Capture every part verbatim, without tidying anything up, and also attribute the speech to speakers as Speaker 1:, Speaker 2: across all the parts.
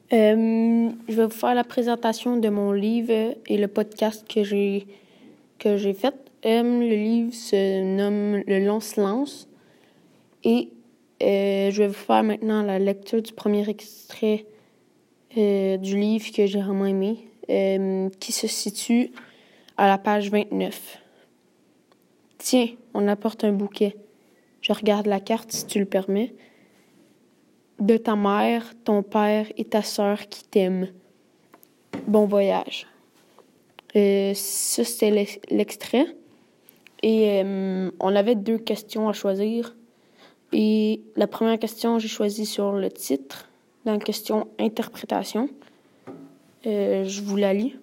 Speaker 1: Euh, je vais vous faire la présentation de mon livre et le podcast que j'ai que j'ai fait. Euh, le livre se nomme Le long silence et euh, je vais vous faire maintenant la lecture du premier extrait euh, du livre que j'ai vraiment aimé, euh, qui se situe à la page vingt-neuf. Tiens, on apporte un bouquet. Je regarde la carte si tu le permets. De ta mère, ton père et ta sœur qui t'aiment. Bon voyage. Euh, ça, c'était l'extrait. Et euh, on avait deux questions à choisir. Et la première question, j'ai choisi sur le titre. Dans la question interprétation. Euh, je vous la lis.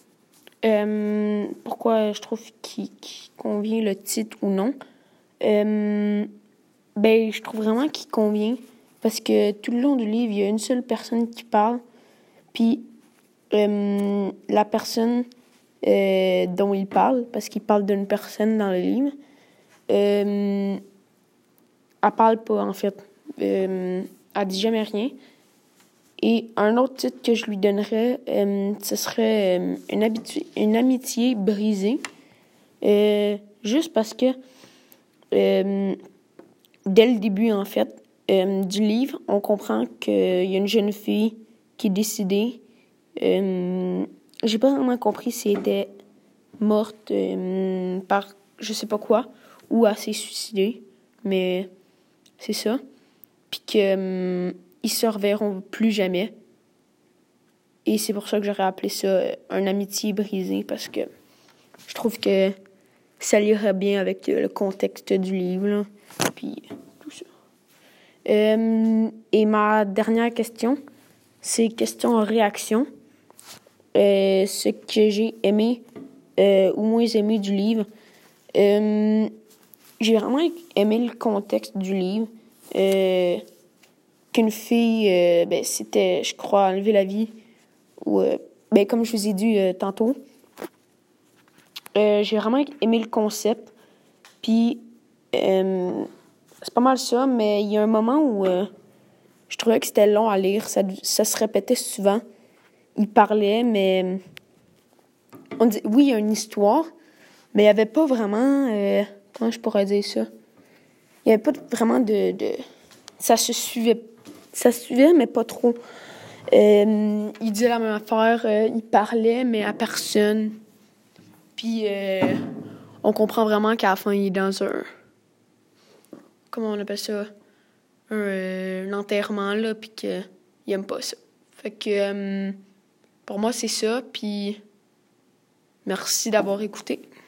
Speaker 1: Euh, pourquoi je trouve qu'il, qu'il convient le titre ou non. Euh, ben, je trouve vraiment qu'il convient. Parce que tout le long du livre, il y a une seule personne qui parle. Puis euh, la personne euh, dont il parle, parce qu'il parle d'une personne dans le livre, euh, elle parle pas, en fait. Euh, elle dit jamais rien. Et un autre titre que je lui donnerais, euh, ce serait euh, une, habitu- une amitié brisée. Euh, juste parce que euh, dès le début, en fait, Euh, du livre, on comprend qu'il y a une jeune fille qui est décédée. Euh, j'ai pas vraiment compris si elle était morte euh, par je sais pas quoi ou elle s'est suicidée, mais c'est ça. Puis qu'ils euh, se reverront plus jamais. Et c'est pour ça que j'aurais appelé ça euh, un amitié brisée, parce que je trouve que ça irait bien avec euh, le contexte du livre, là. Puis tout ça. Euh, et ma dernière question, c'est question réaction. Euh, ce que j'ai aimé euh, ou moins aimé du livre. Euh, j'ai vraiment aimé le contexte du livre. Euh, qu'une fille, euh, ben, c'était, je crois, enlever la vie. Ou, euh, ben, comme je vous ai dit euh, tantôt. Euh, j'ai vraiment aimé le concept. Puis, euh, c'est pas mal ça, mais il y a un moment où... Euh, je trouvais que c'était long à lire. Ça, ça se répétait souvent. Il parlait, mais... On dit, oui, il y a une histoire, mais il n'y avait pas vraiment... Euh, comment je pourrais dire ça? Il n'y avait pas vraiment de, de... Ça se suivait. Ça se suivait, mais pas trop. Euh, il disait la même affaire. Euh, il parlait, mais à personne. Puis, euh, on comprend vraiment qu'à la fin, il est dans un... Comment on appelle ça? Un, euh, un enterrement, là, puis qu'il aime pas ça. Fait que, euh, pour moi, c'est ça, puis merci d'avoir écouté.